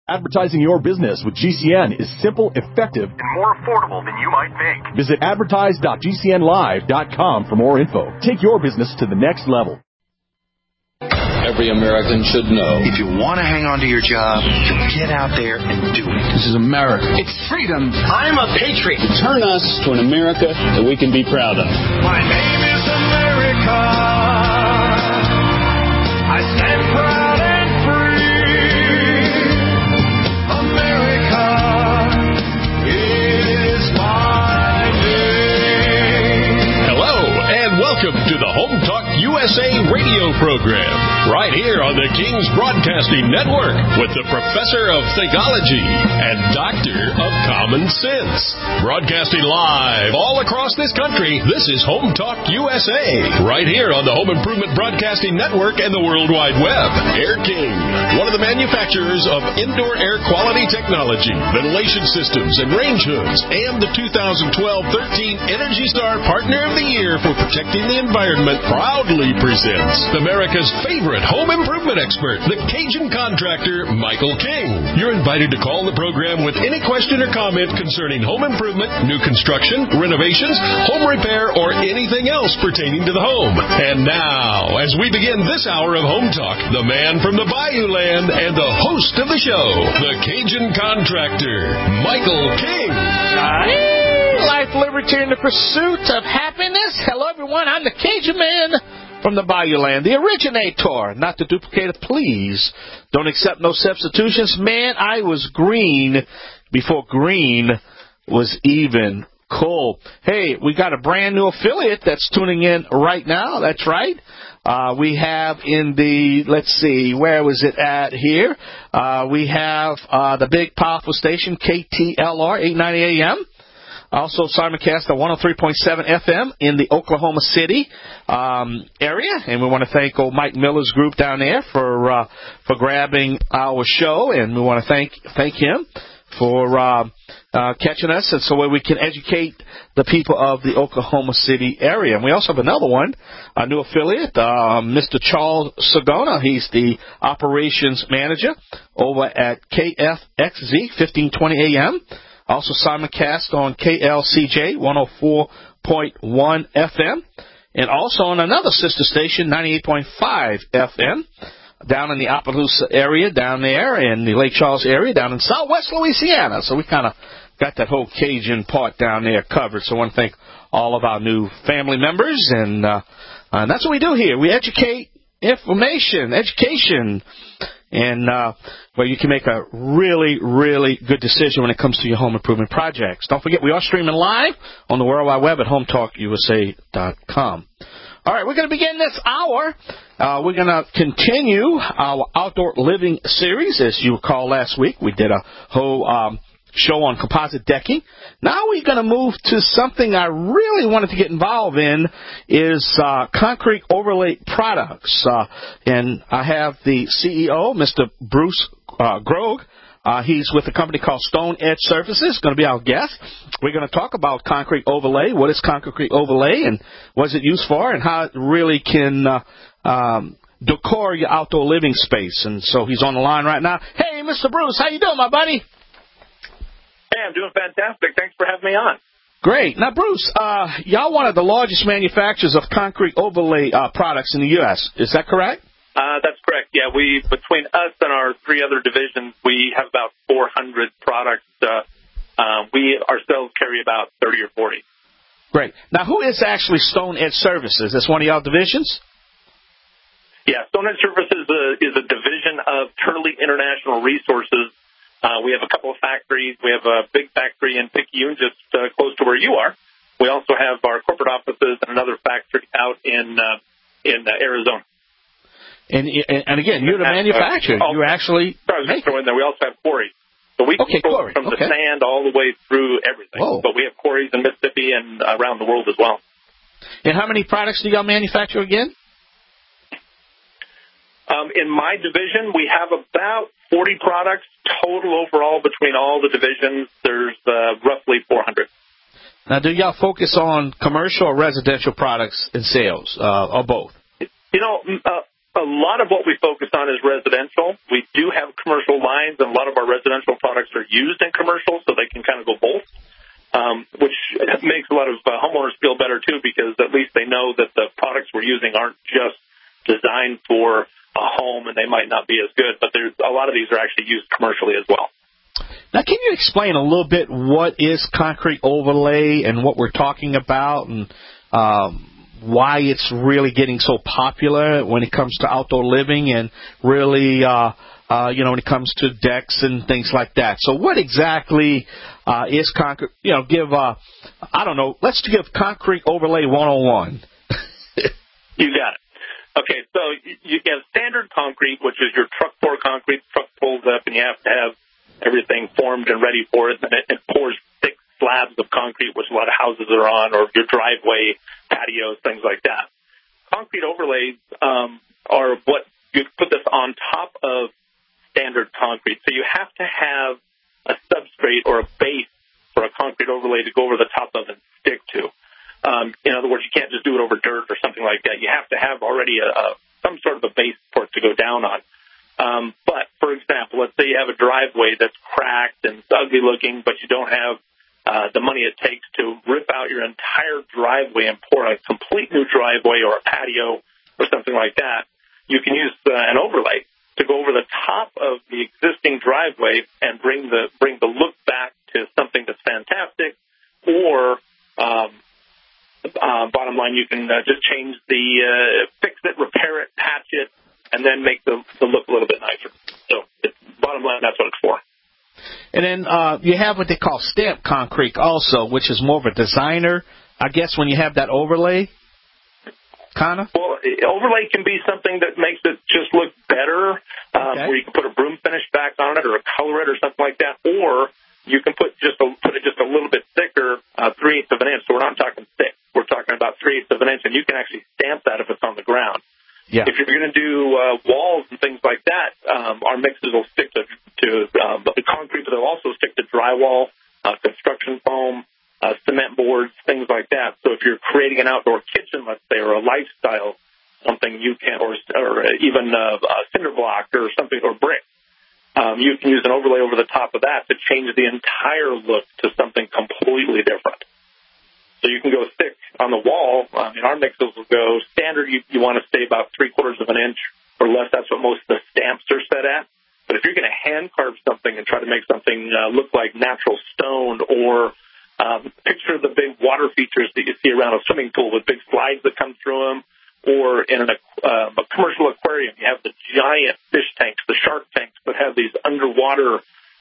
Advertising your business with GCN is simple, effective, and more affordable than you might think. Visit advertise.gcnlive.com for more info. Take your business to the next level. Every American should know. If you want to hang on to your job, you get out there and do it. This is America. It's freedom. I'm a patriot. Turn us to an America that we can be proud of. My name is America. I stand proud and free. America is my name. Hello, and welcome to the Home Talk USA radio program, right here on the King's Broadcasting Network, with the Professor of Thingology and Doctor of Common Sense. Broadcasting live all across this country, this is Home Talk USA, right here on the Home Improvement Broadcasting Network and the World Wide Web. Air King, one of the manufacturers of indoor air quality technology, ventilation systems, and range hoods, and the 2012-13 Energy Star Partner of the Year for protecting the environment, proudly presents America's favorite home improvement expert, the Cajun contractor, Michael King. You're invited to call the program with any question or comment concerning home improvement, new construction, renovations, home repair, or anything else pertaining to the home. And now, as we begin this hour of Home Talk, the man from the Bayou Land and the host of the show, the Cajun contractor, Michael King. Life, liberty, and the pursuit of happiness. Hello, everyone. I'm the Cajun man from the Bayou Land, the originator, not the duplicator. Please don't accept no substitutions. Man, I was green before green was even cool. Hey, we got a brand new affiliate that's tuning in right now. That's right. We have in the, let's see, where was it at here? We have the big powerful station, KTLR, 890 AM. Also, simulcast at 103.7 FM in the Oklahoma City area, and we want to thank old Mike Miller's group down there for grabbing our show, and we want to thank him for catching us, and so we can educate the people of the Oklahoma City area. And we also have another one, a new affiliate, Mr. Charles Sagona. He's the operations manager over at KFXZ 1520 AM. Also simulcast on KLCJ 104.1 FM, and also on another sister station, 98.5 FM, down in the Opelousas area, down there in the Lake Charles area, down in southwest Louisiana. So we kind of got that whole Cajun part down there covered. So I want to thank all of our new family members, and that's what we do here. We educate, education, and where you can make a really, really good decision when it comes to your home improvement projects. Don't forget, we are streaming live on the World Wide Web at HometalkUSA.com. All right, we're going to begin this hour. We're going to continue our outdoor living series. As you recall, last week we did a whole show on composite decking. Now we're going to move to something I really wanted to get involved in, is concrete overlay products. And I have the CEO, Mr. Bruce Grogg. He's with a company called Stone Edge Surfaces, going to be our guest. We're going to talk about concrete overlay. What is concrete overlay, and what is it used for, and how it really can decor your outdoor living space. And so he's on the line right now. Hey, Mr. Bruce, how you doing, my buddy? Hey, I'm doing fantastic. Thanks for having me on. Great. Now, Bruce, y'all one of the largest manufacturers of concrete overlay products in the U.S. Is that correct? That's correct. Yeah, between us and our three other divisions, we have about 400 products. We ourselves carry about 30 or 40. Great. Now, who is actually Stone Edge Services? That's one of y'all divisions? Yeah, Stone Edge Services is a division of Turley International Resources. We have a couple of factories. We have a big factory in Picayune, just close to where you are. We also have our corporate offices and another factory out in Arizona. And again, you're the manufacturer. You actually make it. We also have quarries. So we control from the sand all the way through everything. Whoa. But we have quarries in Mississippi and around the world as well. And how many products do y'all manufacture again? In my division, we have about 40 products total overall between all the divisions. There's roughly 400. Now, do y'all focus on commercial or residential products and sales, or both? You know, a lot of what we focus on is residential. We do have commercial lines, and a lot of our residential products are used in commercial, so they can kind of go both, which makes a lot of homeowners feel better, too, because at least they know that the products we're using aren't just designed for a home, and they might not be as good, but there's a lot of these are actually used commercially as well. Now, can you explain a little bit what is concrete overlay and what we're talking about, and why it's really getting so popular when it comes to outdoor living and really, when it comes to decks and things like that? So what exactly is concrete? Let's give concrete overlay 101. You got it. Okay, so you have standard concrete, which is your truck pour concrete. The truck pulls up, and you have to have everything formed and ready for it. And it pours thick slabs of concrete, which a lot of houses are on, or your driveway, patios, things like that. Concrete overlays are what you put this on top of standard concrete. So you have to have a substrate or a base for a concrete overlay to go over the top of and stick to. In other words, you can't just do it over dirt or something like that. You have to have already some sort of a base for it to go down on. But, for example, let's say you have a driveway that's cracked and ugly looking, but you don't have the money it takes to rip out your entire driveway and pour a complete new driveway or a patio or something like that. You can use an overlay to go over the top of the existing driveway and bring the look back to something that's fantastic. Or bottom line, you can just change fix it, repair it, patch it, and then make the look a little bit nicer. So, bottom line, that's what it's for. And then you have what they call stamped concrete also, which is more of a designer, I guess, when you have that overlay, kind of? Well, overlay can be something that makes it just look better, where you can put a broom finish back on it or color it or something like that, or you can put it just a little bit thicker, 3/8 of an inch. So we're not talking thick. We're talking about 3/8 of an inch, and you can actually stamp that if it's on the ground. Yeah. If you're going to do walls and things like that, our mixes will stick to the concrete, but they'll also stick to drywall, construction foam, cement boards, things like that. So if you're creating an outdoor kitchen, let's say, or a lifestyle, something you can, or even a cinder block or something, or brick, you can use an overlay over the top of that to change the entire look to something completely different. So you can go thick on the wall. Our mixes will go standard. You want to stay about 3/4 of an inch or less. That's what most of the stamps are set at. But if you're going to hand carve something and try to make something look like natural stone, or picture the big water features that you see around a swimming pool with big slides that come through them, or in a commercial aquarium, you have the giant fish tanks, the shark tanks that have these underwater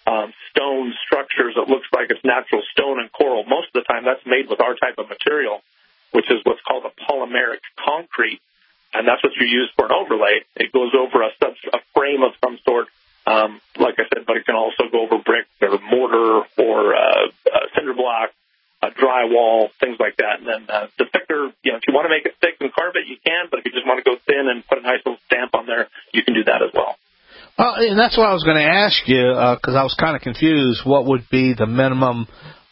stone structures that looks like it's natural stone and coral. Most of the time that's made with our type of material, which is what's called a polymeric concrete, and that's what you use for an overlay. It goes over a frame of some sort, like I said, but it can also go over brick or mortar or cinder block, drywall, things like that. And then the thicker, if you want to make it thick and carve it, you can, but if you just want to go thin and put a nice little stamp on there, you can do that as well. Well, and that's what I was going to ask you, because I was kind of confused. What would be the minimum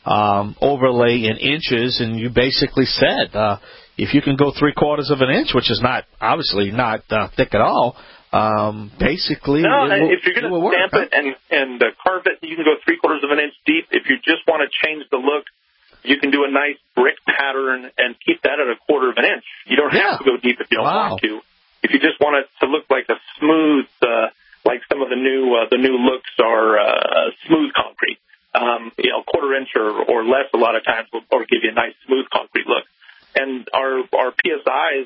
overlay in inches? And you basically said if you can go 3/4 of an inch, which is obviously not thick at all, basically if you're going to stamp it and carve it, you can go 3/4 of an inch deep. If you just want to change the look, you can do a nice brick pattern and keep that at 1/4 of an inch. You don't have to go deep if you don't want to. If you just want it to look like a smooth, like some of the new looks are smooth concrete, 1/4 inch or less a lot of times will give you a nice smooth concrete look. And our PSIs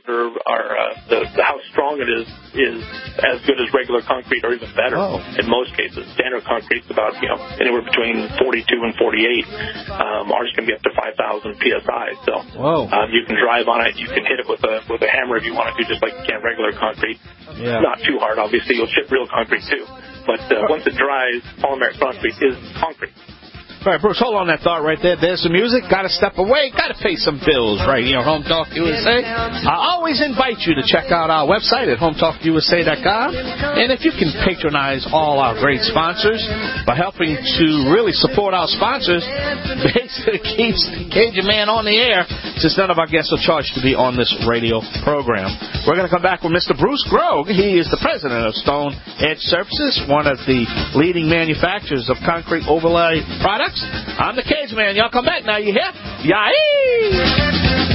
the how strong it is as good as regular concrete or even better in most cases. Standard concrete's about anywhere between 42 and 48. Ours can be up to 5,000 PSI. So you can drive on it. You can hit it with a hammer if you want to, just like you can regular concrete. Yeah. Not too hard, obviously. You'll chip real concrete too. But once it dries, polymeric concrete is concrete. All right, Bruce, hold on that thought right there. There's some music. Got to step away. Got to pay some bills right here on Home Talk USA. I always invite you to check out our website at HomeTalkUSA.com. And if you can patronize all our great sponsors by helping to really support our sponsors, basically keeps Cajun Man on the air, since none of our guests are charged to be on this radio program. We're going to come back with Mr. Bruce Grogue. He is the president of Stone Edge Surfaces, one of the leading manufacturers of concrete overlay products. I'm the Cajun Man. Y'all come back now. You hear? Yay!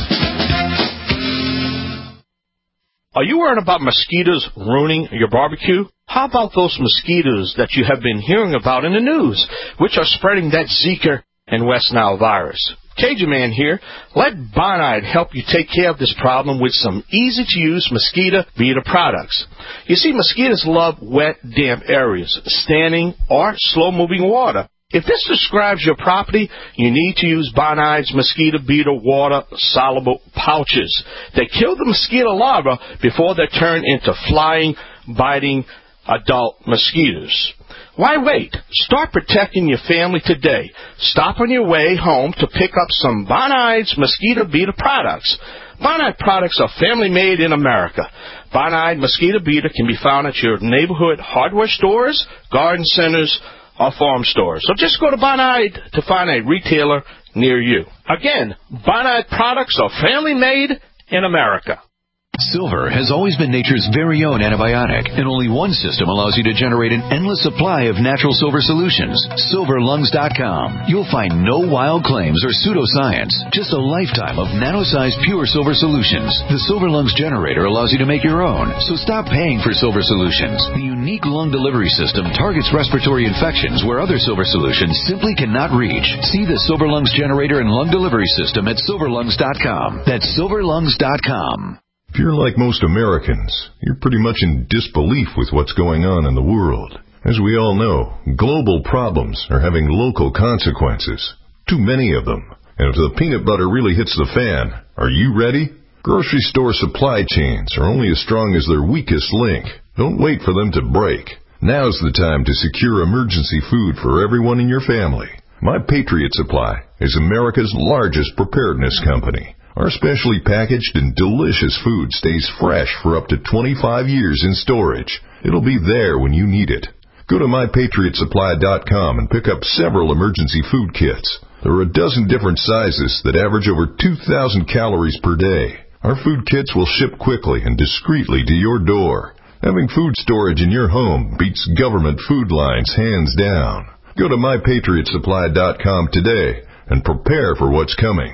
Are you worried about mosquitoes ruining your barbecue? How about those mosquitoes that you have been hearing about in the news, which are spreading that Zika and West Nile virus? Cajun Man here. Let Bonide help you take care of this problem with some easy-to-use mosquito beater products. You see, mosquitoes love wet, damp areas, standing or slow-moving water. If this describes your property, you need to use Bonide's mosquito beater water-soluble pouches. They kill the mosquito larvae before they turn into flying, biting adult mosquitoes. Why wait? Start protecting your family today. Stop on your way home to pick up some Bonide's mosquito beater products. Bonide products are family-made in America. Bonide mosquito beater can be found at your neighborhood hardware stores, garden centers, or farm stores. So just go to Bonide to find a retailer near you. Again, Bonide products are family-made in America. Silver has always been nature's very own antibiotic, and only one system allows you to generate an endless supply of natural silver solutions. SilverLungs.com. You'll find no wild claims or pseudoscience, just a lifetime of nano-sized pure silver solutions. The Silver Lungs generator allows you to make your own, so stop paying for silver solutions. The unique lung delivery system targets respiratory infections where other silver solutions simply cannot reach. See the Silver Lungs generator and lung delivery system at SilverLungs.com. That's SilverLungs.com. If you're like most Americans, you're pretty much in disbelief with what's going on in the world. As we all know, global problems are having local consequences. Too many of them. And if the peanut butter really hits the fan, are you ready? Grocery store supply chains are only as strong as their weakest link. Don't wait for them to break. Now's the time to secure emergency food for everyone in your family. My Patriot Supply is America's largest preparedness company. Our specially packaged and delicious food stays fresh for up to 25 years in storage. It'll be there when you need it. Go to MyPatriotSupply.com and pick up several emergency food kits. There are a dozen different sizes that average over 2,000 calories per day. Our food kits will ship quickly and discreetly to your door. Having food storage in your home beats government food lines hands down. Go to MyPatriotSupply.com today and prepare for what's coming.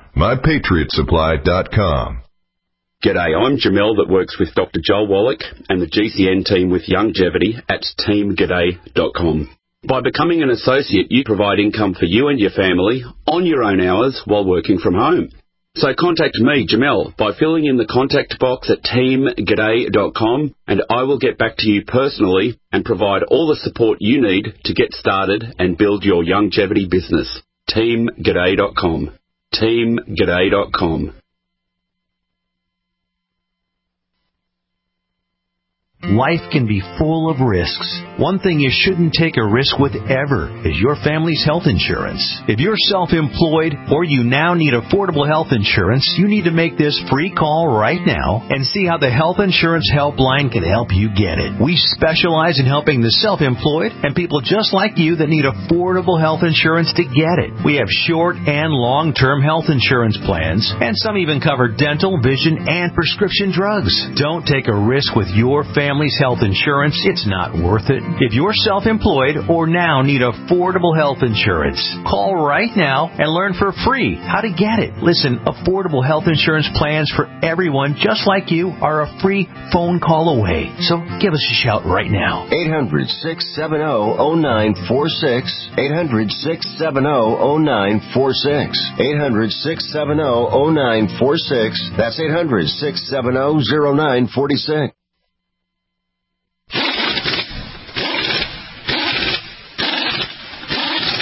MyPatriotSupply.com. G'day, I'm Jamel that works with Dr. Joel Wallach and the GCN team with Longevity at teamg'day.com. By becoming an associate, you provide income for you and your family on your own hours while working from home. So contact me, Jamel, by filling in the contact box at teamg'day.com, and I will get back to you personally and provide all the support you need to get started and build your longevity business. teamg'day.com. teamg'day.com. Life can be full of risks. One thing you shouldn't take a risk with ever is your family's health insurance. If you're self-employed or you now need affordable health insurance, you need to make this free call right now and see how the Health Insurance Helpline can help you get it. We specialize in helping the self-employed and people just like you that need affordable health insurance to get it. We have short and long-term health insurance plans, and some even cover dental, vision, and prescription drugs. Don't take a risk with your family's health insurance. It's not worth it. If you're self-employed or now need affordable health insurance, call right now and learn for free how to get it. Listen, affordable health insurance plans for everyone just like you are a free phone call away. So give us a shout right now. 800-670-0946. 800-670-0946. 800-670-0946. That's 800-670-0946.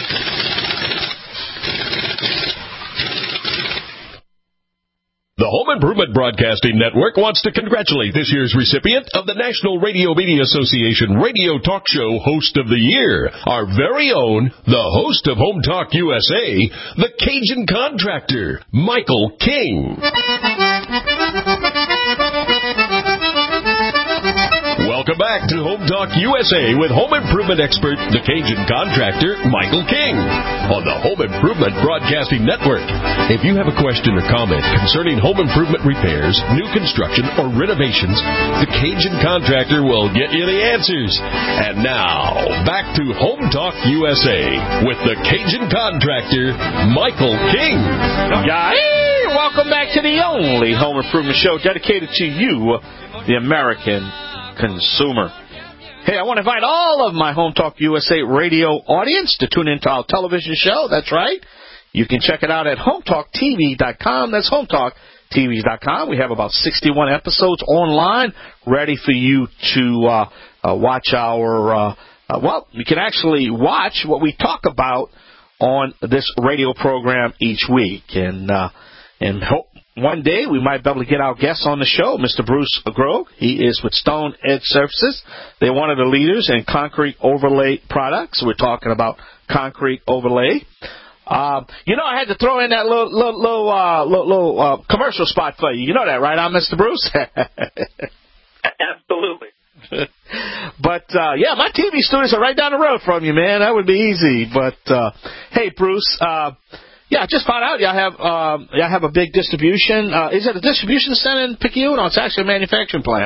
The Home Improvement Broadcasting Network wants to congratulate this year's recipient of the National Radio Media Association Radio Talk Show Host of the Year, our very own, the host of Home Talk USA, the Cajun Contractor, Michael King. Welcome back to Home Talk USA with home improvement expert, the Cajun Contractor, Michael King, on the Home Improvement Broadcasting Network. If you have a question or comment concerning home improvement repairs, new construction, or renovations, the Cajun Contractor will get you the answers. And now, back to Home Talk USA with the Cajun Contractor, Michael King. Hey, welcome back to the only home improvement show dedicated to you, the American consumer. Hey, I want to invite all of my Home Talk USA radio audience to tune into our television show. That's right. You can check it out at HomeTalkTV.com. That's HomeTalkTV.com. We have about 61 episodes online ready for you to watch our, you can actually watch what we talk about on this radio program each week. And hope one day we might be able to get our guest on the show, Mr. Bruce Grove. He is with Stone Edge Surfaces. They're one of the leaders in concrete overlay products. We're talking about concrete overlay. I had to throw in that little commercial spot for you. You know that, right, Mr. Bruce? Absolutely. But, my TV studios are right down the road from you, man. That would be easy. But, hey, Bruce, I just found out y'all have a big distribution. Is it a distribution center in Picayune, or it's actually a manufacturing plant?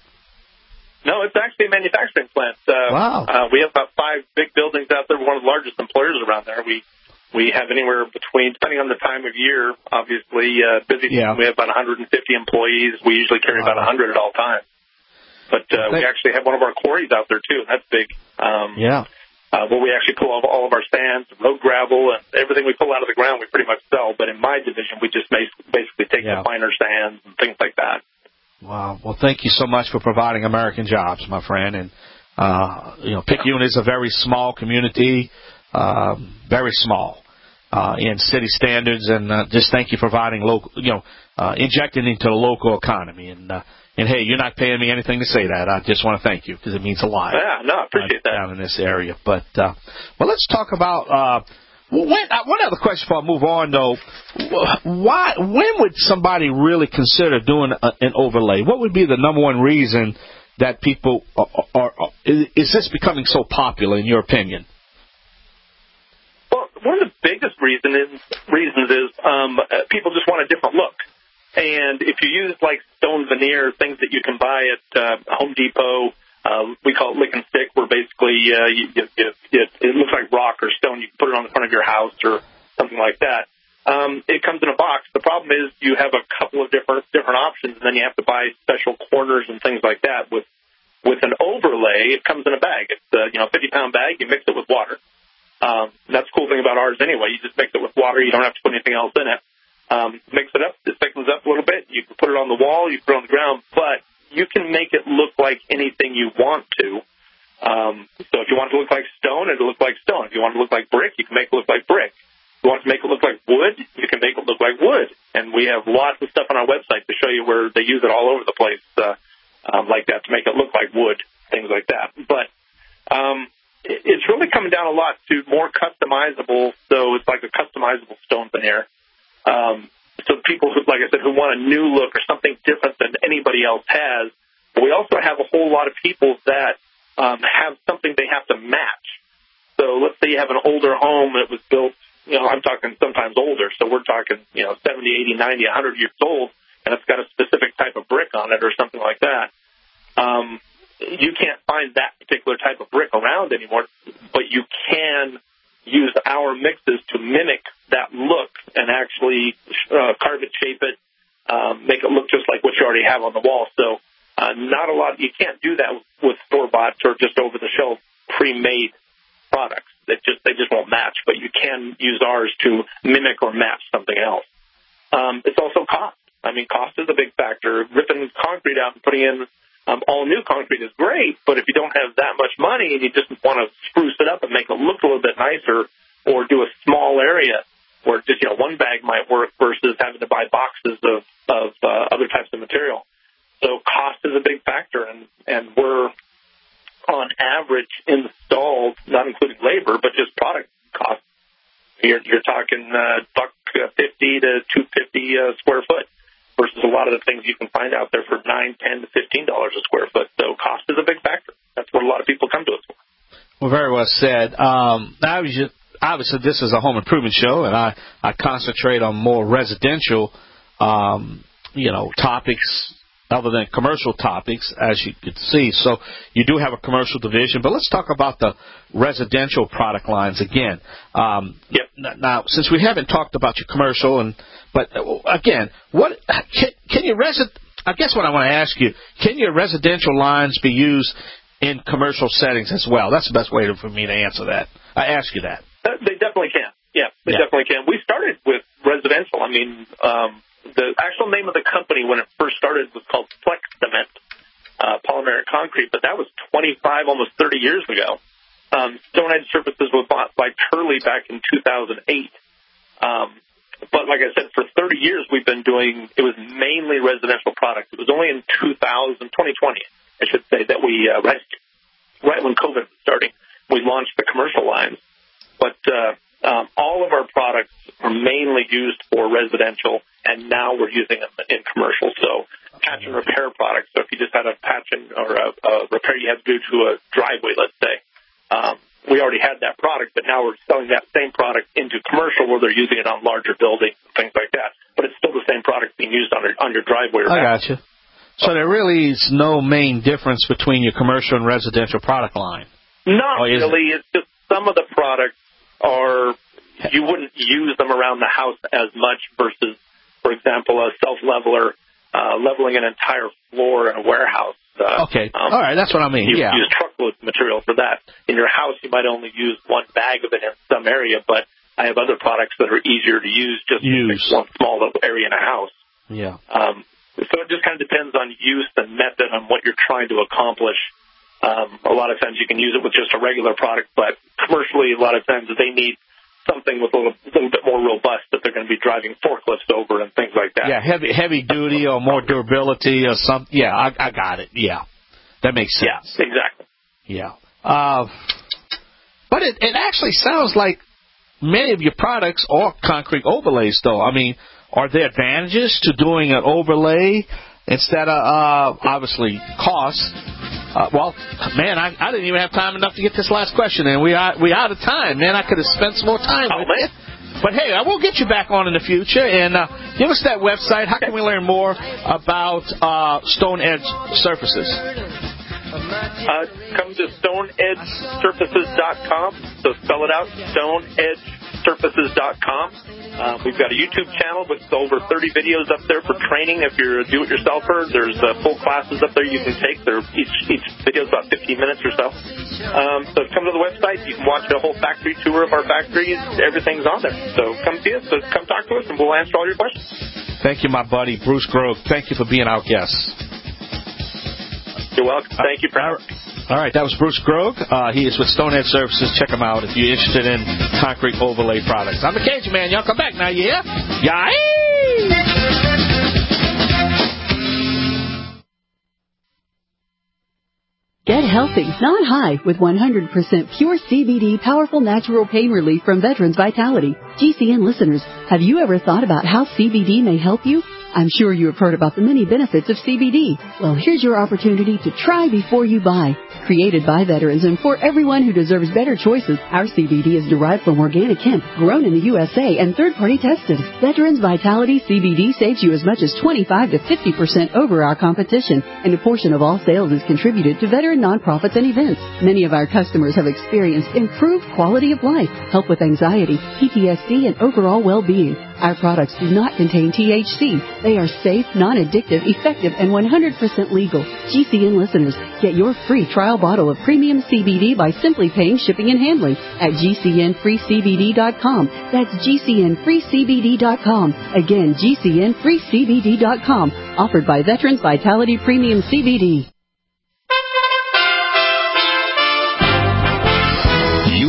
No, it's actually a manufacturing plant. Wow. We have about 5 big buildings out there. We're one of the largest employers around there. We have anywhere between, depending on the time of year, obviously, busy. Yeah. We have about 150 employees. We usually carry about 100 at all times. But we actually have one of our quarries out there, too, and that's big. Where we actually pull all of our sands, road gravel, and everything we pull out of the ground we pretty much sell. But in my division, we just basically take the finer sands and things like that. Wow. Well, thank you so much for providing American jobs, my friend. And, Picayune is a very small community, very small in city standards. And just thank you for providing local, injecting into the local economy. And hey, you're not paying me anything to say that. I just want to thank you because it means a lot. Yeah, no, I appreciate that. Down in this area. But, let's talk about, one other question before I move on, though. When would somebody really consider doing an overlay? What would be the number one reason that people is this becoming so popular, in your opinion? Well, one of the biggest reasons is people just want a different look. And if you use, like, stone veneer, things that you can buy at Home Depot, we call it lick and stick, where basically it looks like rock or stone. You can put it on the front of your house or something like that. It comes in a box. The problem is you have a couple of different options, and then you have to buy special corners and things like that. With an overlay, it comes in a bag. It's a 50-pound bag. You mix it with water. That's the cool thing about ours anyway. You just mix it with water. You don't have to put anything else in it. Mix it up, it thickens up a little bit. You can put it on the wall, you can put it on the ground, but you can make it look like anything you want to. So if you want it to look like stone, it'll look like stone. If you want it to look like brick, you can make it look like brick. If you want to make it look like wood, you can make it look like wood. And we have lots of stuff on our website to show you where they use it all over the place like that to make it look like wood, things like that. But it's really coming down a lot to more customizable, so it's like a customizable stone veneer. So people who, like I said, who want a new look or something different than anybody else has. But we also have a whole lot of people that have something they have to match. So let's say you have an older home that was built, I'm talking sometimes older. So we're talking, 70, 80, 90, 100 years old, and it's got a specific type of brick on it or something like that. You can't find that particular type of brick around anymore, but you can use our mixes to mimic that look and actually carve it, shape it, make it look just like what you already have on the wall. So not a lot. You can't do that with store-bought or just over-the-shelf pre-made products. They just won't match. But you can use ours to mimic or match something else. It's also cost. I mean, cost is a big factor. Ripping concrete out and putting in all new concrete is great, but if you don't have that much money and you just want to spruce it up and make it look a little bit nicer or do a small area, where just one bag might work versus having to buy boxes of other types of material. So cost is a big factor, and we're on average installed, not including labor, but just product cost. You're talking $150 to $250 square foot versus a lot of the things you can find out there for $9, $10 to $15 a square foot. So cost is a big factor. That's what a lot of people come to us for. Well, very well said. Obviously, this is a home improvement show, and I concentrate on more residential, topics other than commercial topics, as you could see. So you do have a commercial division, but let's talk about the residential product lines again. Now, since we haven't talked about your commercial, but again, can your I guess what I want to ask you, can your residential lines be used in commercial settings as well? That's the best way for me to answer that. I ask you that. They definitely can. Yeah, they definitely can. We started with residential. I mean, the actual name of the company when it first started was called Flex Cement, polymeric concrete, but that was 25, almost 30 years ago. Stone Edge Surfaces was bought by Turley back in 2008. But like I said, for 30 years we've been doing, it was mainly residential products. It was only in 2020, I should say, that we, right when COVID was starting, we launched the commercial lines. But all of our products are mainly used for residential, and now we're using them in commercial. So patch and repair products. So if you just had a patch or a repair you had to do to a driveway, let's say, we already had that product, but now we're selling that same product into commercial where they're using it on larger buildings and things like that. But it's still the same product being used on your driveway. I gotcha. So there really is no main difference between your commercial and residential product line? Not really. It's just some of the products you wouldn't use them around the house as much versus, for example, a self-leveler leveling an entire floor in a warehouse. Okay. All right. That's what I mean. You use truckloads of material for that. In your house, you might only use one bag of it in some area, but I have other products that are easier to use just in one small little area in a house. Yeah. So it just kind of depends on use and method on what you're trying to accomplish. A lot of times you can use it with just a regular product, but commercially, a lot of times they need something with a little bit more robust that they're going to be driving forklifts over and things like that. Yeah, heavy duty or more durability or something. Yeah, I got it. Yeah, that makes sense. Yeah, exactly. Yeah. But it actually sounds like many of your products are concrete overlays, though. I mean, are there advantages to doing an overlay instead of, obviously, cost? Well, man, I didn't even have time enough to get this last question in. We out of time, man. I could have spent some more time with it. But, hey, I will get you back on in the future. And give us that website. How can we learn more about Stone Edge Surfaces? Come to StoneEdgeSurfaces.com. So spell it out, StoneEdgeSurfaces.com. We've got a YouTube channel with over 30 videos up there for training. If you're a do-it-yourselfer, there's full classes up there you can take. Each video is about 15 minutes or so. So come to the website. You can watch a whole factory tour of our factories. Everything's on there. So come see us. So come talk to us, and we'll answer all your questions. Thank you, my buddy, Bruce Grove. Thank you for being our guest. You're welcome. Thank you for having me. All right, that was Bruce Grove. He is with Stone Edge Surfaces. Check him out if you're interested in concrete overlay products. I'm the Cajun Man. Y'all come back now, you hear? Yay! Get healthy, not high, with 100% pure CBD powerful natural pain relief from Veterans Vitality. GCN listeners, have you ever thought about how CBD may help you? I'm sure you have heard about the many benefits of CBD. Well, here's your opportunity to try before you buy. Created by veterans and for everyone who deserves better choices, our CBD is derived from organic hemp, grown in the USA, and third-party tested. Veterans Vitality CBD saves you as much as 25 to 50% over our competition, and a portion of all sales is contributed to veteran nonprofits and events. Many of our customers have experienced improved quality of life, help with anxiety, PTSD, and overall well-being. Our products do not contain THC. They are safe, non-addictive, effective, and 100% legal. GCN listeners, get your free trial bottle of premium CBD by simply paying shipping and handling at GCNFreeCBD.com. That's GCNFreeCBD.com. Again, GCNFreeCBD.com. Offered by Veterans Vitality Premium CBD.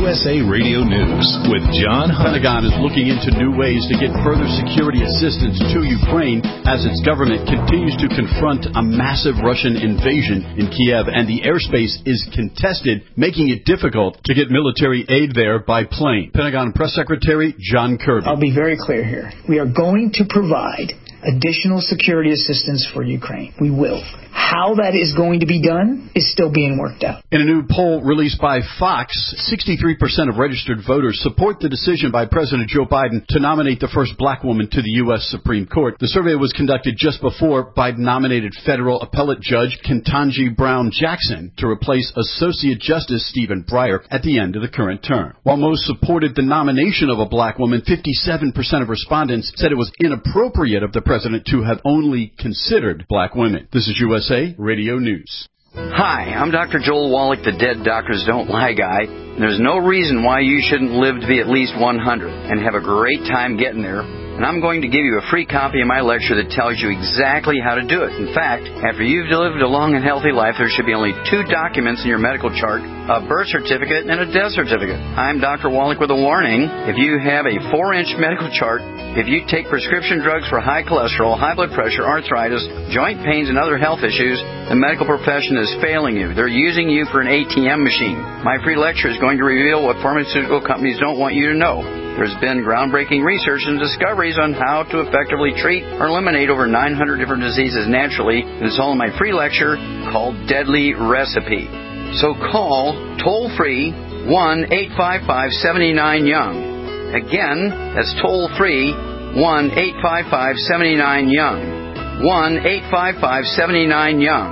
USA Radio News with John Hunt. The Pentagon is looking into new ways to get further security assistance to Ukraine as its government continues to confront a massive Russian invasion in Kiev, and the airspace is contested, making it difficult to get military aid there by plane. Pentagon Press Secretary John Kirby. I'll be very clear here. We are going to provide additional security assistance for Ukraine. We will. How that is going to be done is still being worked out. In a new poll released by Fox, 63% of registered voters support the decision by President Joe Biden to nominate the first black woman to the U.S. Supreme Court. The survey was conducted just before Biden nominated federal appellate judge Ketanji Brown Jackson to replace Associate Justice Stephen Breyer at the end of the current term. While most supported the nomination of a black woman, 57% of respondents said it was inappropriate of the president to have only considered black women. This is USA Radio News. Hi, I'm Dr. Joel Wallach, the Dead Doctors Don't Lie guy. And there's no reason why you shouldn't live to be at least 100 and have a great time getting there. And I'm going to give you a free copy of my lecture that tells you exactly how to do it. In fact, after you've lived a long and healthy life, there should be only 2 documents in your medical chart, a birth certificate and a death certificate. I'm Dr. Wallach with a warning. If you have a 4-inch medical chart, if you take prescription drugs for high cholesterol, high blood pressure, arthritis, joint pains, and other health issues, the medical profession is failing you. They're using you for an ATM machine. My free lecture is going to reveal what pharmaceutical companies don't want you to know. There's been groundbreaking research and discoveries on how to effectively treat or eliminate over 900 different diseases naturally, and it's all in my free lecture called Deadly Recipe. So call toll-free 1-855-79-YOUNG. Again, that's toll-free 1-855-79-YOUNG. 1-855-79-YOUNG.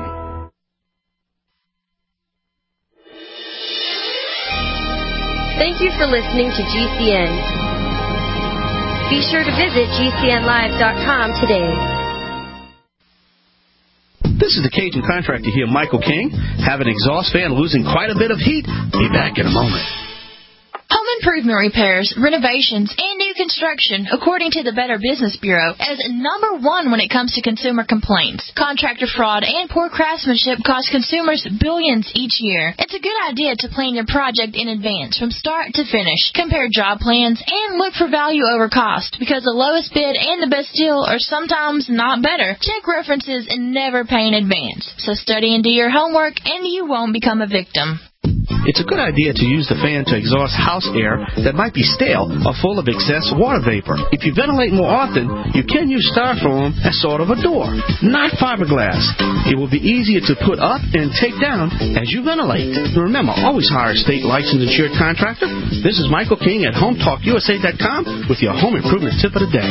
Thank you for listening to GCN. Be sure to visit GCNlive.com today. This is the Cajun contractor here, Michael King. Have an exhaust fan losing quite a bit of heat? Be back in a moment. Home improvement repairs, renovations, and new construction, according to the Better Business Bureau, is number 1 when it comes to consumer complaints. Contractor fraud and poor craftsmanship cost consumers billions each year. It's a good idea to plan your project in advance from start to finish. Compare job plans and look for value over cost, because the lowest bid and the best deal are sometimes not better. Check references and never pay in advance. So study and do your homework, and you won't become a victim. It's a good idea to use the fan to exhaust house air that might be stale or full of excess water vapor. If you ventilate more often, you can use styrofoam as sort of a door, not fiberglass. It will be easier to put up and take down as you ventilate. Remember, always hire a state licensed insured contractor. This is Michael King at HomeTalkUSA.com with your home improvement tip of the day.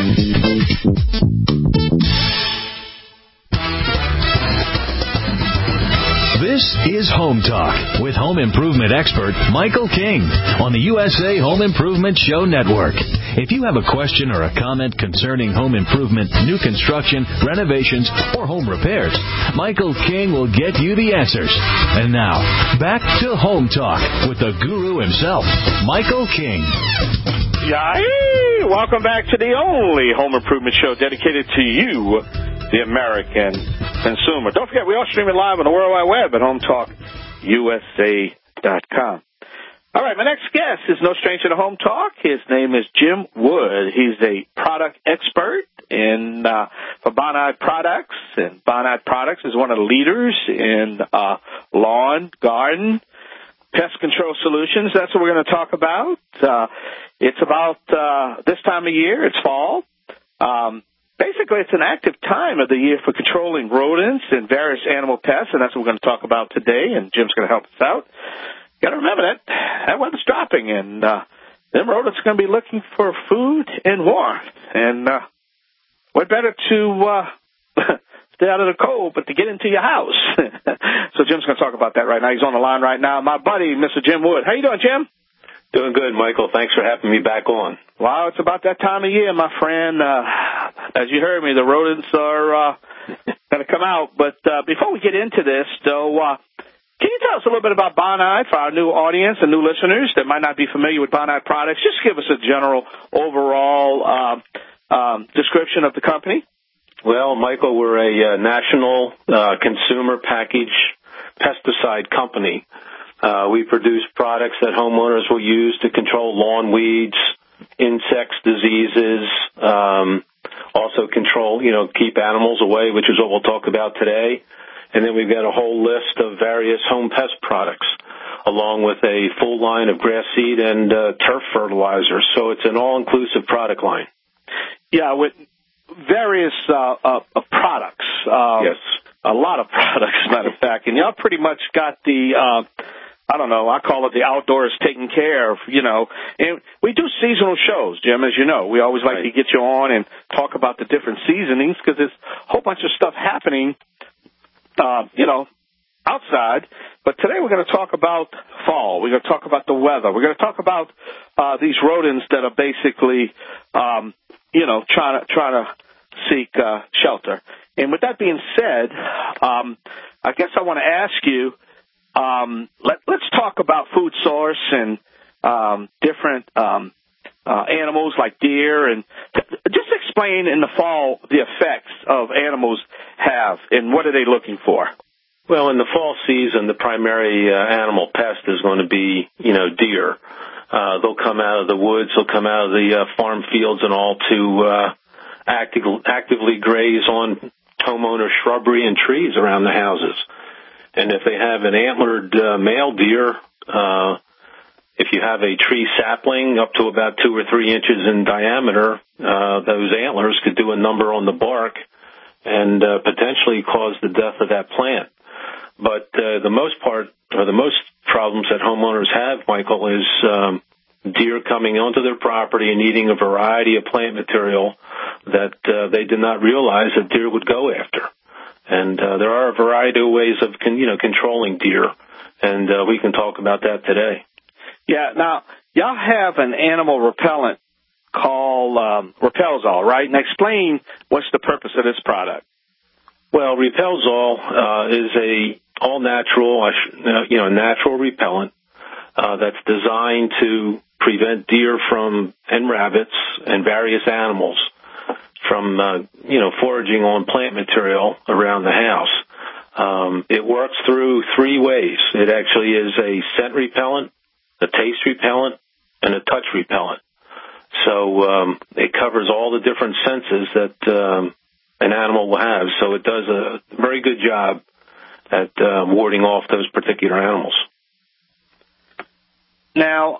This is Home Talk with home improvement expert Michael King on the USA Home Improvement Show Network. If you have a question or a comment concerning home improvement, new construction, renovations, or home repairs, Michael King will get you the answers. And now, back to Home Talk with the guru himself, Michael King. Yay! Welcome back to the only home improvement show dedicated to you, the American consumer. Don't forget, we are streaming live on the World Wide Web at HomeTalkUSA.com. All right, my next guest is no stranger to Home Talk. His name is Jim Wood. He's a product expert for Bonide Products, and Bonide Products is one of the leaders in lawn, garden, pest control solutions. That's what we're going to talk about. It's about this time of year. It's fall. Basically, it's an active time of the year for controlling rodents and various animal pests, and that's what we're going to talk about today, and Jim's going to help us out. Got to remember that weather's dropping, and them rodents are going to be looking for food and warmth, and what better to stay out of the cold but to get into your house. So Jim's going to talk about that right now. He's on the line right now. My buddy, Mr. Jim Wood. How you doing, Jim? Doing good, Michael. Thanks for having me back on. Well, it's about that time of year, my friend. As you heard me, the rodents are going to come out. But before we get into this, though, can you tell us a little bit about Bonide for our new audience and new listeners that might not be familiar with Bonide products? Just give us a general overall description of the company. Well, Michael, we're a national consumer package pesticide company. We produce products that homeowners will use to control lawn weeds, insects, diseases, also control, keep animals away, which is what we'll talk about today. And then we've got a whole list of various home pest products, along with a full line of grass seed and turf fertilizer. So it's an all-inclusive product line. Yeah, with various products. Yes. A lot of products, as a matter of fact. And y'all pretty much got the, I call it the outdoors taken care of, And we do seasonal shows, Jim, as you know. We always like to get you on and talk about the different seasonings because there's a whole bunch of stuff happening, outside. But today we're going to talk about fall. We're going to talk about the weather. We're going to talk about these rodents that are basically, trying to seek shelter. And with that being said, I guess I want to ask you, let's talk about food source and different animals like deer, and just explain in the fall the effects of animals have and what are they looking for. Well, in the fall season, the primary animal pest is going to be, deer. They'll come out of the woods, they'll come out of the farm fields and all to actively graze on homeowner shrubbery and trees around the houses. And if they have an antlered male deer, if you have a tree sapling up to about 2 or 3 inches in diameter, those antlers could do a number on the bark and potentially cause the death of that plant. But the most problems that homeowners have, Michael, is deer coming onto their property and eating a variety of plant material that they did not realize that deer would go after. And there are a variety of ways of controlling deer, and we can talk about that today. Yeah. Now, y'all have an animal repellent called Repelzol, right? And explain what's the purpose of this product. Well, Repelzol is a all-natural, natural repellent that's designed to prevent deer and rabbits and various animals from, foraging on plant material around the house. It works through 3 ways. It actually is a scent repellent, a taste repellent, and a touch repellent. So it covers all the different senses that an animal will have. So it does a very good job at warding off those particular animals. Now,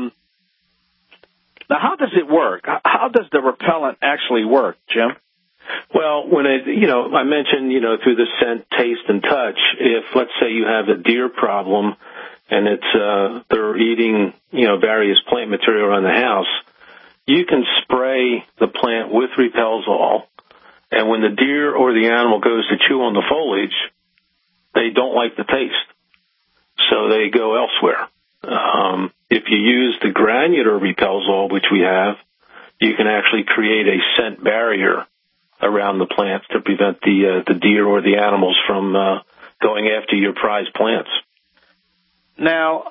how does it work? How does the repellent actually work, Jim? Well, when I mentioned, through the scent, taste, and touch, if, let's say, you have a deer problem and they're eating, various plant material around the house, you can spray the plant with Repelzol, and when the deer or the animal goes to chew on the foliage, they don't like the taste, so they go elsewhere. If you use the granular Repelzol, which we have, you can actually create a scent barrier around the plants to prevent the deer or the animals from going after your prized plants. Now,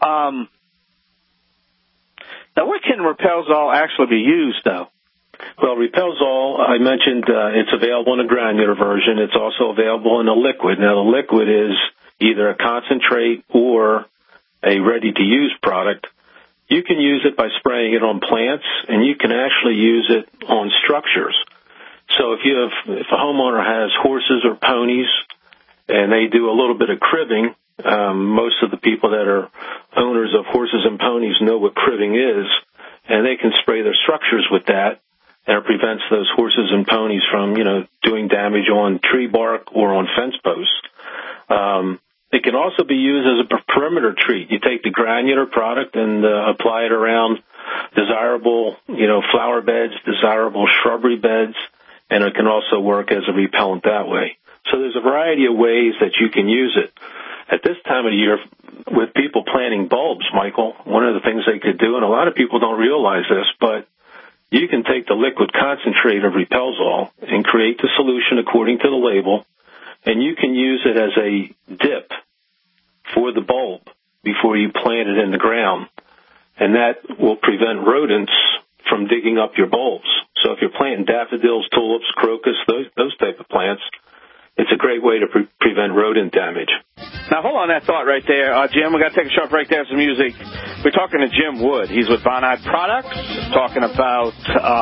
what can Repelzol actually be used, though? Well, Repelzol, I mentioned it's available in a granular version. It's also available in a liquid. Now, the liquid is either a concentrate or a ready-to-use product. You can use it by spraying it on plants, and you can actually use it on structures. So if a homeowner has horses or ponies and they do a little bit of cribbing, most of the people that are owners of horses and ponies know what cribbing is, and they can spray their structures with that, and it prevents those horses and ponies from, doing damage on tree bark or on fence posts. It can also be used as a perimeter treat. You take the granular product and apply it around desirable, flower beds, desirable shrubbery beds, and it can also work as a repellent that way. So there's a variety of ways that you can use it. At this time of the year, with people planting bulbs, Michael, one of the things they could do, and a lot of people don't realize this, but you can take the liquid concentrate of Repelzol and create the solution according to the label, and you can use it as a dip for the bulb before you plant it in the ground, and that will prevent rodents from digging up your bulbs. So if you're planting daffodils, tulips, crocus, those type of plants, it's a great way to prevent rodent damage. Now, hold on that thought right there. Jim, we got to take a short break there for some music. We're talking to Jim Wood. He's with Bonide Products, talking about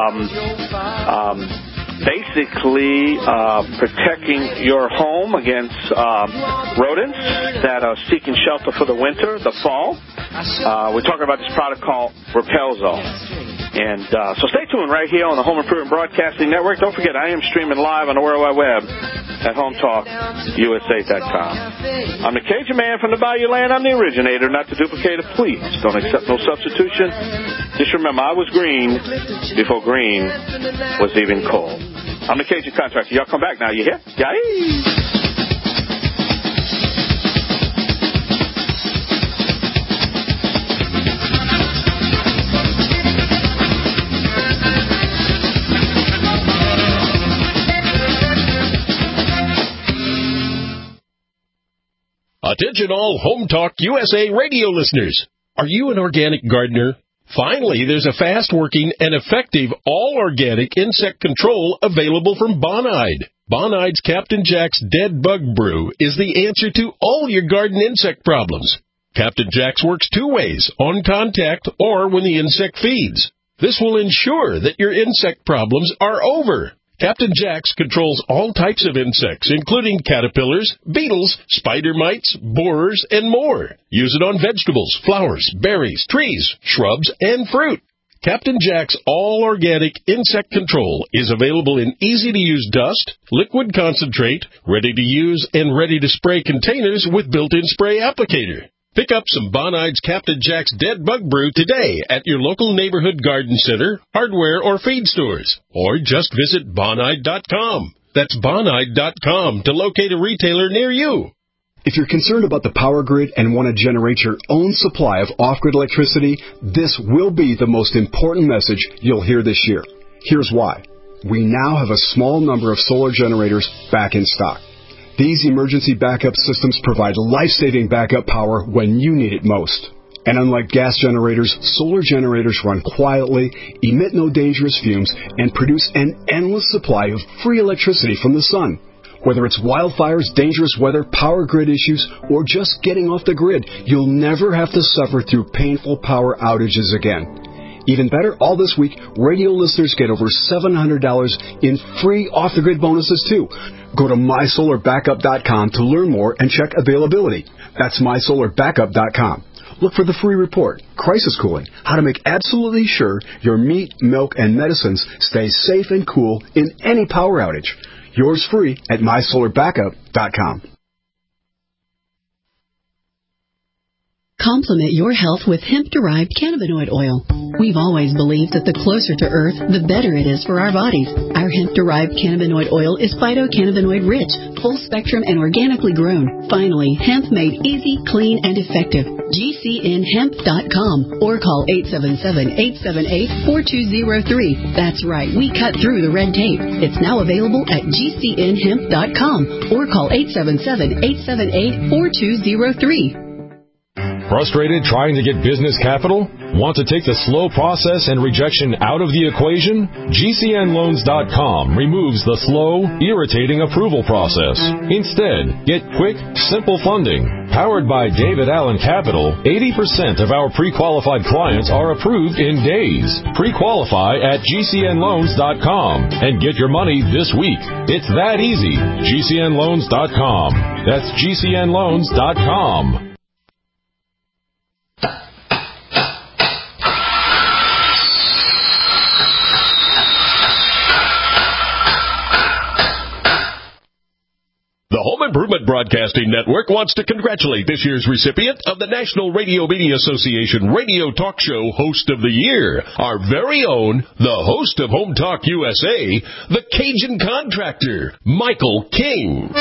basically protecting your home against rodents that are seeking shelter for the winter, the fall. We're talking about this product called Repelzol. And so stay tuned right here on the Home Improvement Broadcasting Network. Don't forget, I am streaming live on the World Wide Web at HomeTalkUSA.com. I'm the Cajun Man from the Bayou Land. I'm the originator, not the duplicator. Please don't accept no substitution. Just remember, I was green before green was even cold. I'm the Cajun Contractor. Y'all come back now. You hear? Yay! Attention all Home Talk USA radio listeners. Are you an organic gardener? Finally, there's a fast-working and effective all-organic insect control available from Bonide. Bonide's Captain Jack's Dead Bug Brew is the answer to all your garden insect problems. Captain Jack's works two ways, on contact or when the insect feeds. This will ensure that your insect problems are over. Captain Jack's controls all types of insects, including caterpillars, beetles, spider mites, borers, and more. Use it on vegetables, flowers, berries, trees, shrubs, and fruit. Captain Jack's all-organic insect control is available in easy-to-use dust, liquid concentrate, ready-to-use and ready-to-spray containers with built-in spray applicator. Pick up some Bonide's Captain Jack's Dead Bug Brew today at your local neighborhood garden center, hardware, or feed stores. Or just visit Bonide.com. That's Bonide.com to locate a retailer near you. If you're concerned about the power grid and want to generate your own supply of off-grid electricity, this will be the most important message you'll hear this year. Here's why. We now have a small number of solar generators back in stock. These emergency backup systems provide life-saving backup power when you need it most. And unlike gas generators, solar generators run quietly, emit no dangerous fumes, and produce an endless supply of free electricity from the sun. Whether it's wildfires, dangerous weather, power grid issues, or just getting off the grid, you'll never have to suffer through painful power outages again. Even better, all this week, radio listeners get over $700 in free off-the-grid bonuses, too. Go to MySolarBackup.com to learn more and check availability. That's MySolarBackup.com. Look for the free report, Crisis Cooling, how to make absolutely sure your meat, milk, and medicines stay safe and cool in any power outage. Yours free at MySolarBackup.com. Complement your health with hemp-derived cannabinoid oil. We've always believed that the closer to Earth, the better it is for our bodies. Our hemp-derived cannabinoid oil is phytocannabinoid-rich, full-spectrum, and organically grown. Finally, hemp made easy, clean, and effective. GCNhemp.com or call 877-878-4203. That's right, we cut through the red tape. It's now available at GCNhemp.com or call 877-878-4203. Frustrated trying to get business capital? Want to take the slow process and rejection out of the equation? GCNloans.com removes the slow, irritating approval process. Instead, get quick, simple funding. Powered by David Allen Capital, 80% of our pre-qualified clients are approved in days. Pre-qualify at GCNloans.com and get your money this week. It's that easy. GCNloans.com. That's GCNloans.com. The Home Improvement Broadcasting Network wants to congratulate this year's recipient of the National Radio Media Association Radio Talk Show Host of the Year, our very own, the host of Home Talk USA, the Cajun Contractor, Michael King.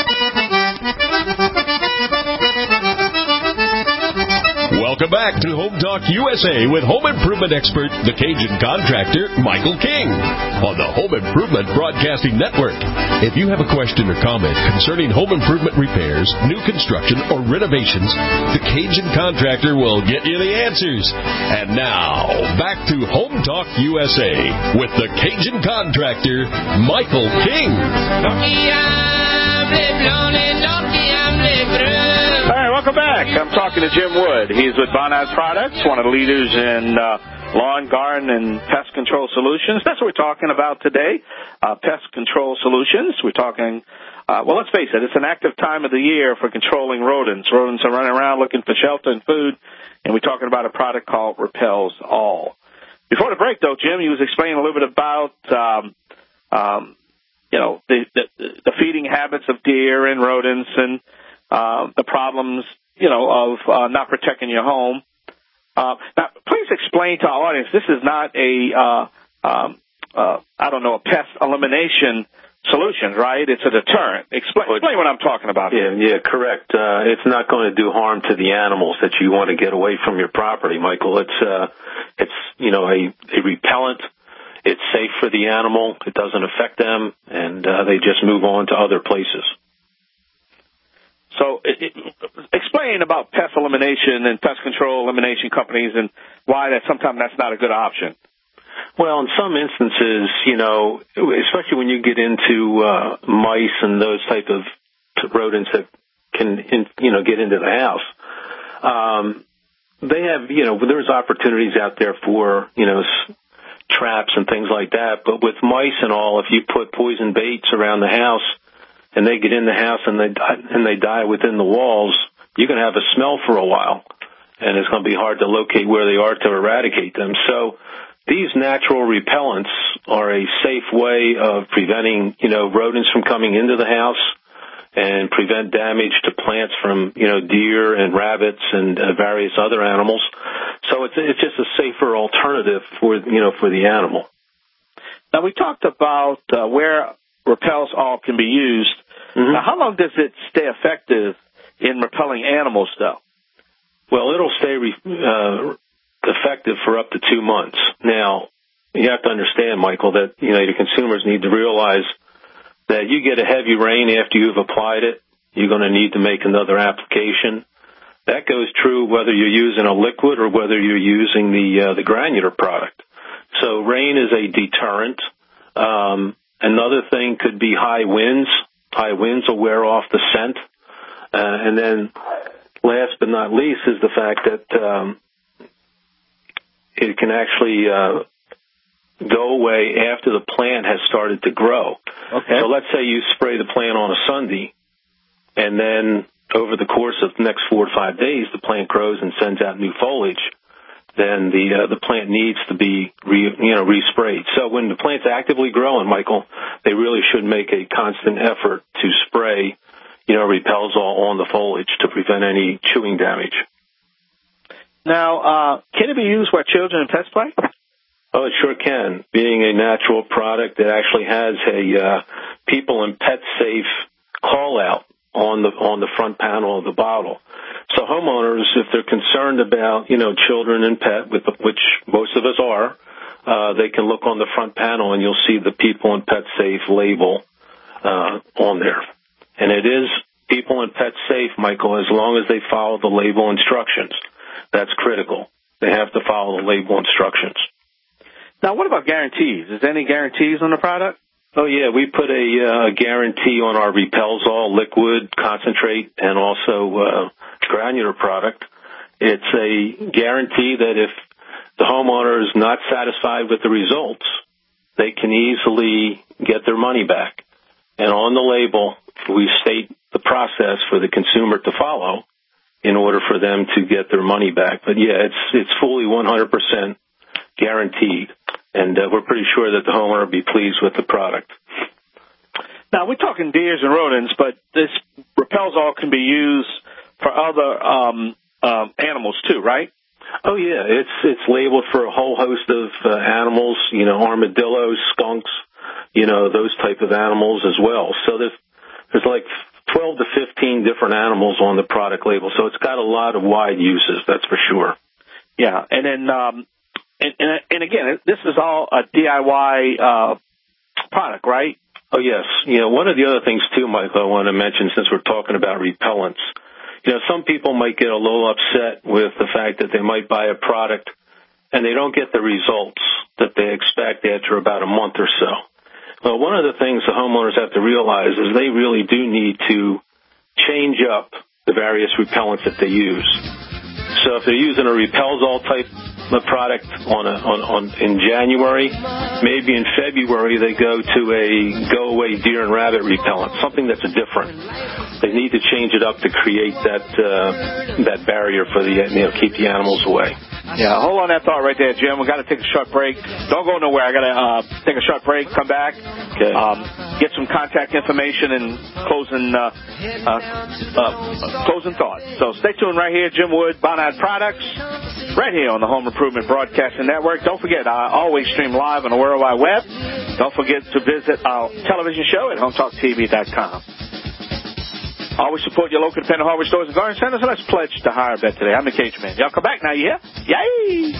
Welcome back to Home Talk USA with home improvement expert, the Cajun Contractor, Michael King, on the Home Improvement Broadcasting Network. If you have a question or comment concerning home improvement repairs, new construction, or renovations, the Cajun Contractor will get you the answers. And now, back to Home Talk USA with the Cajun Contractor, Michael King. I'm All right, welcome back. I'm talking to Jim Wood. He's with Bonide Products, one of the leaders in lawn, garden, and pest control solutions. That's what we're talking about today, pest control solutions. We're talking, well, let's face it, it's an active time of the year for controlling rodents. Rodents are running around looking for shelter and food, and we're talking about a product called Repels All. Before the break, though, Jim, he was explaining a little bit about the feeding habits of deer and rodents and the problems, of not protecting your home. Now, please explain to our audience, this is not a pest elimination solution, right? It's a deterrent. Explain what I'm talking about. Yeah, correct. It's not going to do harm to the animals that you want to get away from your property, Michael. It's a repellent. It's safe for the animal. It doesn't affect them, and they just move on to other places. So explain about pest elimination and pest control elimination companies and why sometimes that's not a good option. Well, in some instances, especially when you get into mice and those type of rodents that can, get into the house, they have, there's opportunities out there for, traps and things like that. But with mice and all, if you put poison baits around the house and they get in the house and they die within the walls, you can have a smell for a while, and it's going to be hard to locate where they are to eradicate them. So these natural repellents are a safe way of preventing, rodents from coming into the house and prevent damage to plants from, deer and rabbits and various other animals. So it's just a safer alternative for the animal. Now, we talked about where Repels All can be used. Mm-hmm. Now, how long does it stay effective in repelling animals, though? Well, it'll stay effective for up to 2 months. Now, you have to understand, Michael, that, your consumers need to realize that you get a heavy rain after you've applied it, you're going to need to make another application. That goes true whether you're using a liquid or whether you're using the granular product. So rain is a deterrent. Another thing could be high winds. High winds will wear off the scent. And then last but not least is the fact that it can actually go away after the plant has started to grow. Okay. So let's say you spray the plant on a Sunday, and then over the course of the next 4 to 5 days, the plant grows and sends out new foliage. Then the plant needs to be resprayed. So when the plant's actively growing, Michael, they really should make a constant effort to spray, Repels All on the foliage to prevent any chewing damage. Now, can it be used where children and pets play? Oh, it sure can. Being a natural product, it actually has a people and pet safe call out on the front panel of the bottle. So homeowners, if they're concerned about, children and pet, which most of us are, they can look on the front panel and you'll see the people and pet safe label on there. And it is people and pet safe, Michael, as long as they follow the label instructions. That's critical. They have to follow the label instructions. Now, what about guarantees? Is there any guarantees on the product? Oh, yeah. We put a guarantee on our Repels All liquid, concentrate, and also granular product. It's a guarantee that if the homeowner is not satisfied with the results, they can easily get their money back. And on the label, we state the process for the consumer to follow in order for them to get their money back. But, yeah, it's fully 100% guaranteed. And we're pretty sure that the homeowner will be pleased with the product. Now, we're talking deers and rodents, but this Repels All can be used for other animals too, right? Oh, yeah. It's labeled for a whole host of animals, armadillos, skunks, those type of animals as well. So there's like 12 to 15 different animals on the product label. So it's got a lot of wide uses, that's for sure. Yeah. And then, and again, this is all a DIY product, right? Oh, yes. One of the other things, too, Michael, I want to mention, since we're talking about repellents, some people might get a little upset with the fact that they might buy a product and they don't get the results that they expect after about a month or so. Well, one of the things the homeowners have to realize is they really do need to change up the various repellents that they use. So if they're using a Repelzol type of product in January, maybe in February they go to a go-away deer and rabbit repellent, something that's different. They need to change it up to create that barrier for keep the animals away. Yeah, hold on that thought right there, Jim. We've got to take a short break. Don't go nowhere. I got to take a short break, come back, okay. Get some contact information and closing thoughts. So stay tuned right here, Jim Wood, Bonide Products, right here on the Home Improvement Broadcasting Network. Don't forget, I always stream live on the World Wide Web. Don't forget to visit our television show at HomeTalkTV.com. Always support your local independent hardware stores and garden centers. Let's pledge to hire a bet today. I'm the Cage Man. Y'all come back now, you hear? Yay!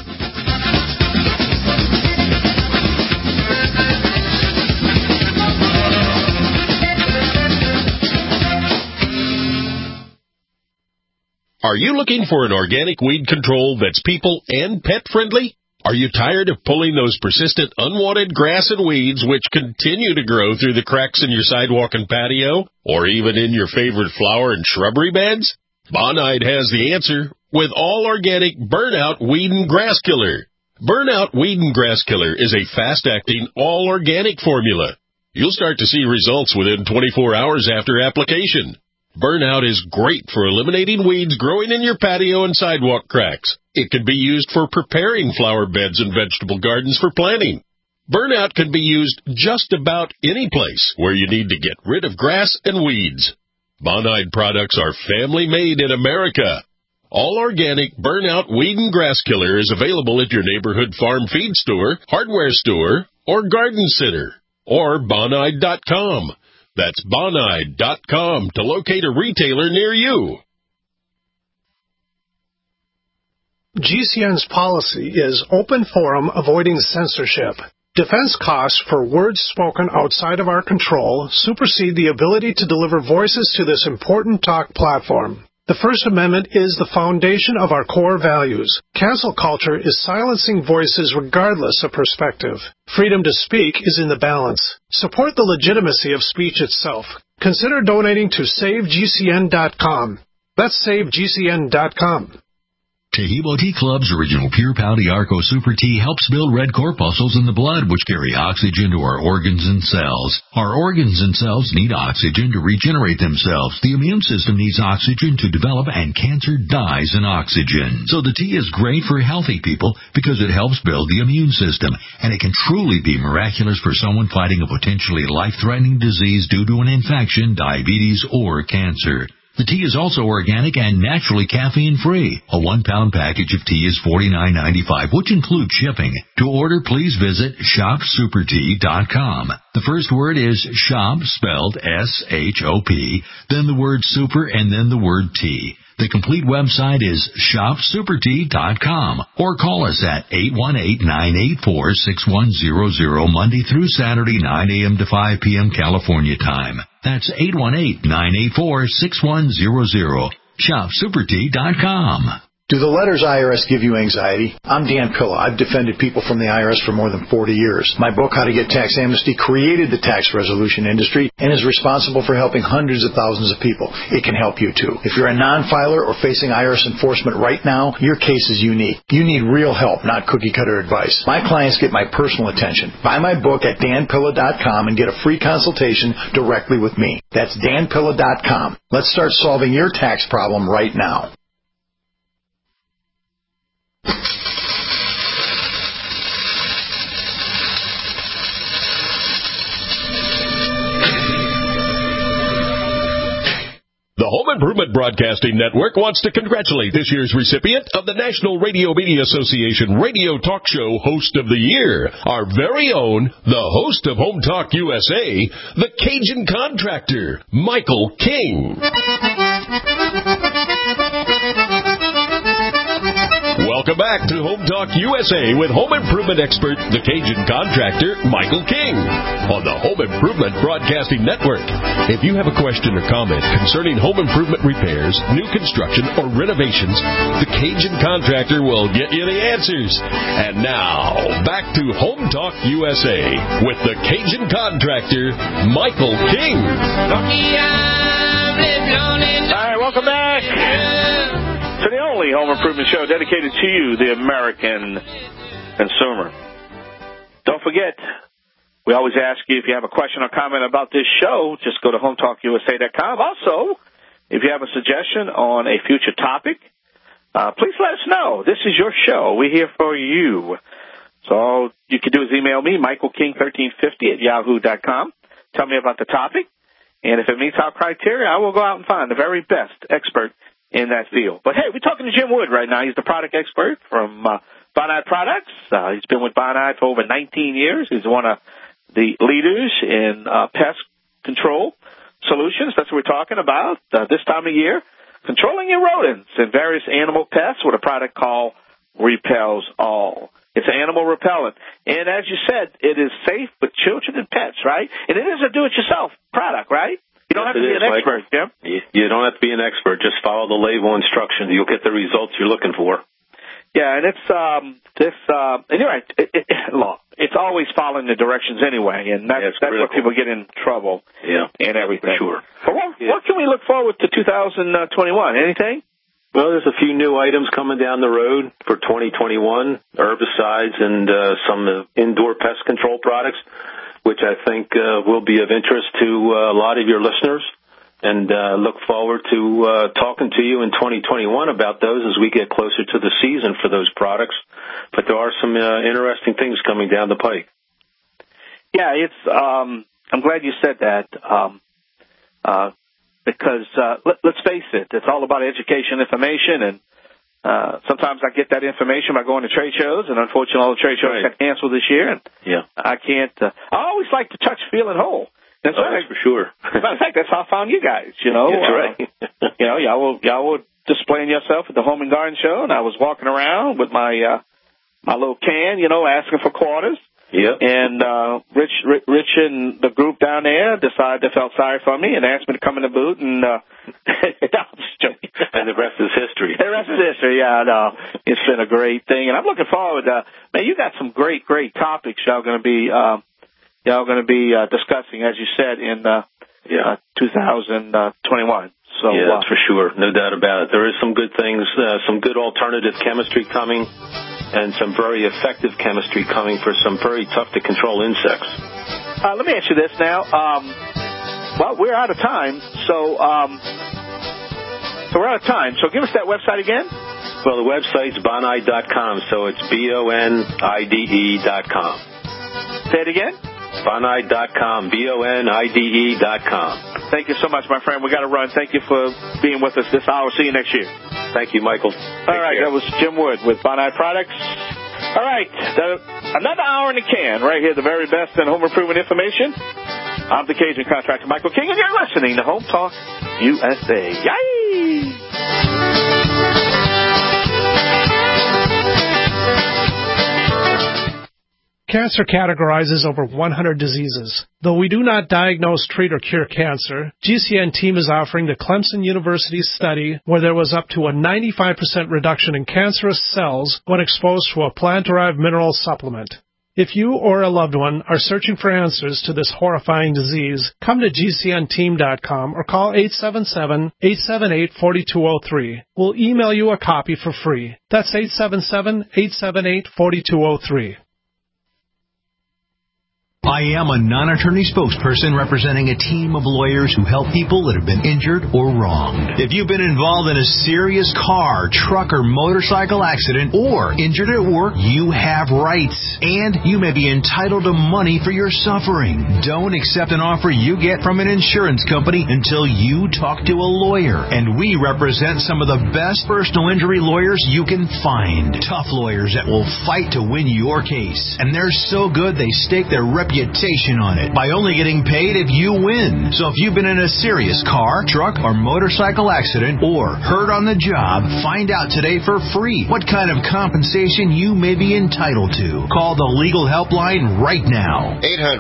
Are you looking for an organic weed control that's people and pet friendly? Are you tired of pulling those persistent unwanted grass and weeds which continue to grow through the cracks in your sidewalk and patio, or even in your favorite flower and shrubbery beds? Bonide has the answer with all organic Burnout Weed and Grass Killer. Burnout Weed and Grass Killer is a fast-acting, all-organic formula. You'll start to see results within 24 hours after application. Burnout is great for eliminating weeds growing in your patio and sidewalk cracks. It can be used for preparing flower beds and vegetable gardens for planting. Burnout can be used just about any place where you need to get rid of grass and weeds. Bonide products are family-made in America. All organic Burnout Weed and Grass Killer is available at your neighborhood farm feed store, hardware store, or garden center, or Bonide.com. That's Bonide.com to locate a retailer near you. GCN's policy is open forum, avoiding censorship. Defense costs for words spoken outside of our control supersede the ability to deliver voices to this important talk platform. The First Amendment is the foundation of our core values. Cancel culture is silencing voices regardless of perspective. Freedom to speak is in the balance. Support the legitimacy of speech itself. Consider donating to SaveGCN.com. That's SaveGCN.com. Tahibo Tea Club's original Pure Pau Arco Super Tea helps build red corpuscles in the blood, which carry oxygen to our organs and cells. Our organs and cells need oxygen to regenerate themselves. The immune system needs oxygen to develop, and cancer dies in oxygen. So the tea is great for healthy people because it helps build the immune system, and it can truly be miraculous for someone fighting a potentially life-threatening disease due to an infection, diabetes, or cancer. The tea is also organic and naturally caffeine-free. A 1-pound package of tea is $49.95, which includes shipping. To order, please visit ShopSuperTea.com. The first word is shop, spelled S-H-O-P, then the word super, and then the word tea. The complete website is ShopSuperTea.com, or call us at 818-984-6100 Monday through Saturday, 9 a.m. to 5 p.m. California time. That's 818-984-6100. ShopSuperTea.com. Do the letters IRS give you anxiety? I'm Dan Pilla. I've defended people from the IRS for more than 40 years. My book, How to Get Tax Amnesty, created the tax resolution industry and is responsible for helping hundreds of thousands of people. It can help you, too. If you're a non-filer or facing IRS enforcement right now, your case is unique. You need real help, not cookie-cutter advice. My clients get my personal attention. Buy my book at danpilla.com and get a free consultation directly with me. That's danpilla.com. Let's start solving your tax problem right now. The Home Improvement Broadcasting Network wants to congratulate this year's recipient of the National Radio Media Association Radio Talk Show Host of the Year, our very own, the host of Home Talk USA, the Cajun Contractor, Michael King. Welcome Welcome back to Home Talk USA with home improvement expert, the Cajun contractor, Michael King, on the Home Improvement Broadcasting Network. If you have a question or comment concerning home improvement repairs, new construction, or renovations, the Cajun contractor will get you the answers. And now, back to Home Talk USA with the Cajun contractor, Michael King. All right, welcome back to the only home improvement show dedicated to you, the American consumer. Don't forget, we always ask you if you have a question or comment about this show, just go to HomeTalkUSA.com. Also, if you have a suggestion on a future topic, please let us know. This is your show. We're here for you. So all you can do is email me, michaelking1350@yahoo.com. Tell me about the topic. And if it meets our criteria, I will go out and find the very best expert in that field. But, hey, we're talking to Jim Wood right now. He's the product expert from Bonide Products. He's been with Bonide for over 19 years. He's one of the leaders in pest control solutions. That's what we're talking about this time of year. Controlling your rodents and various animal pests with a product called Repels All. It's an animal repellent. And as you said, it is safe with children and pets, right? And it is a do-it-yourself product, right? You don't have to be an expert, Jim. You don't have to be an expert. Just follow the label instructions. You'll get the results you're looking for. Yeah, and it's and you're right. It's always following the directions anyway, and that's where people get in trouble. Yeah, and everything. For sure. But what can we look forward to 2021? Anything? Well, there's a few new items coming down the road for 2021, herbicides and some indoor pest control products, which I think will be of interest to a lot of your listeners. And look forward to talking to you in 2021 about those as we get closer to the season for those products. But there are some interesting things coming down the pike. Yeah, I'm glad you said that. Because let's face it, it's all about education, information, and sometimes I get that information by going to trade shows, and unfortunately all the trade shows got canceled this year, and I can't. I always like to touch, feel, and hold. That's for sure. Matter of fact, that's how I found you guys. You know, that's right. y'all were displaying yourself at the Home and Garden Show, and I was walking around with my little can, asking for quarters. Yeah. And Rich and the group down there decided they felt sorry for me and asked me to come in the booth, and I'm just joking. And the rest is history. The rest is history. Yeah, no, it's been a great thing, and I'm looking forward. Man, you got some great topics y'all going to be discussing, as you said, in 2021. So that's for sure, no doubt about it. There is some good things, some good alternative chemistry coming, and some very effective chemistry coming for some very tough to control insects. Let me ask you this now. Well, we're out of time, so we're out of time. So give us that website again. Well, the website's bonide.com, so it's BONIDE.com. Say it again. Bonide.com, BONIDE.com. Thank you so much, my friend. We got to run. Thank you for being with us this hour. See you next year. Thank you, Michael. All right, that was Jim Wood with Bonide Products. All right, another hour in the can right here, the very best in home improvement information. I'm the Cajun contractor, Michael King, and you're listening to Home Talk USA. Yay! Cancer categorizes over 100 diseases. Though we do not diagnose, treat, or cure cancer, GCN team is offering the Clemson University study where there was up to a 95% reduction in cancerous cells when exposed to a plant-derived mineral supplement. If you or a loved one are searching for answers to this horrifying disease, come to GCNteam.com or call 877-878-4203. We'll email you a copy for free. That's 877-878-4203. I am a non-attorney spokesperson representing a team of lawyers who help people that have been injured or wronged. If you've been involved in a serious car, truck, or motorcycle accident or injured at work, you have rights, and you may be entitled to money for your suffering. Don't accept an offer you get from an insurance company until you talk to a lawyer, and we represent some of the best personal injury lawyers you can find. Tough lawyers that will fight to win your case, and they're so good they stake their reputation reputation on it by only getting paid if you win. So if you've been in a serious car, truck, or motorcycle accident or hurt on the job, find out today for free what kind of compensation you may be entitled to. Call the legal helpline right now.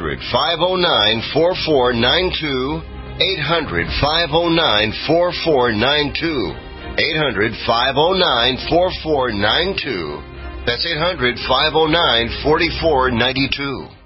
800-509-4492. 800-509-4492. 800-509-4492. That's 800-509-4492.